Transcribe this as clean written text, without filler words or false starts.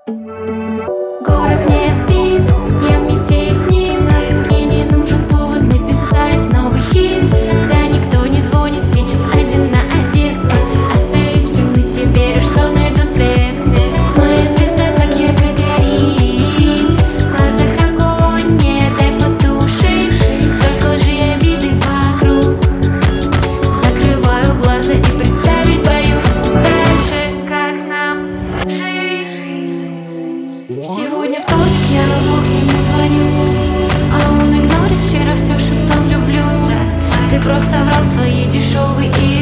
Город не спит, я вместе с ним. Мне не нужен повод написать новый хит. Да никто не звонит сейчас один на один. Остаюсь в темноте, верю, что найду свет. Моя звезда так ярко горит, в глазах огонь, не дай потушить. Столько лжи и обиды вокруг. Закрываю глаза и представить боюсь дальше, как нам жить. Сегодня вторник, я на двух ему звоню, а он игнорит вчера все, шептал люблю. Ты просто врал свои дешевые